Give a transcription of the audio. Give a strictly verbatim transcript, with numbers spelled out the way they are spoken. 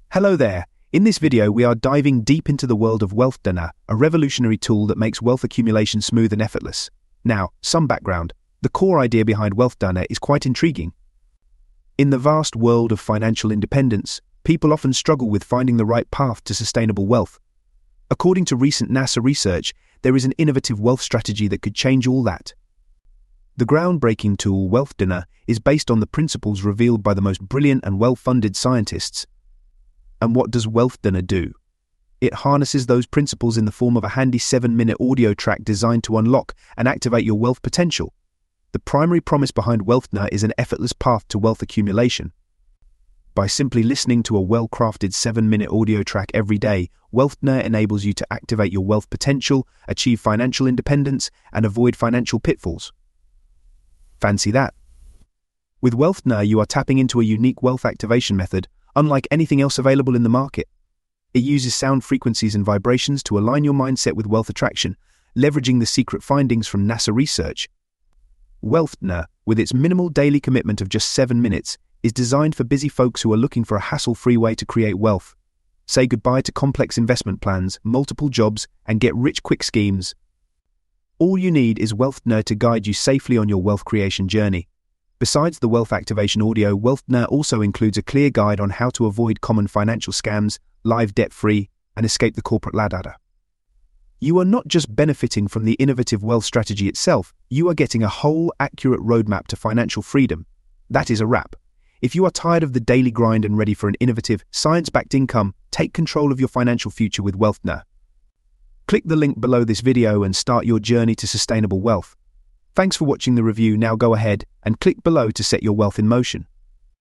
Hello there. In this video, we are diving deep into the world of WealthDana, a revolutionary tool that makes wealth accumulation smooth and effortless. Now, some background. The core idea behind WealthDana is quite intriguing. In the vast world of financial independence, people often struggle with finding the right path to sustainable wealth. According to recent NASA research, there is an innovative wealth strategy that could change all that. The groundbreaking tool WealthDana is based on the principles revealed by the most brilliant and well-funded scientists. And what does WealthDana do? It harnesses those principles in the form of a handy seven-minute audio track designed to unlock and activate your wealth potential. The primary promise behind WealthDana is an effortless path to wealth accumulation. By simply listening to a well-crafted seven-minute audio track every day, WealthDana enables you to activate your wealth potential, achieve financial independence, and avoid financial pitfalls. Fancy that? With WealthDana, you are tapping into a unique wealth activation method, unlike anything else available in the market. It uses sound frequencies and vibrations to align your mindset with wealth attraction, leveraging the secret findings from NASA research. WealthDana, with its minimal daily commitment of just seven minutes, is designed for busy folks who are looking for a hassle-free way to create wealth. Say goodbye to complex investment plans, multiple jobs, and get rich-quick schemes. All you need is WealthDana to guide you safely on your wealth creation journey. Besides the wealth activation audio, WealthDana also includes a clear guide on how to avoid common financial scams, live debt-free, and escape the corporate ladder. You are not just benefiting from the innovative wealth strategy itself, you are getting a whole, accurate roadmap to financial freedom. That is a wrap. If you are tired of the daily grind and ready for an innovative, science-backed income, take control of your financial future with WealthDana. Click the link below this video and start your journey to sustainable wealth. Thanks for watching the review. Now go ahead and click below to set your wealth in motion.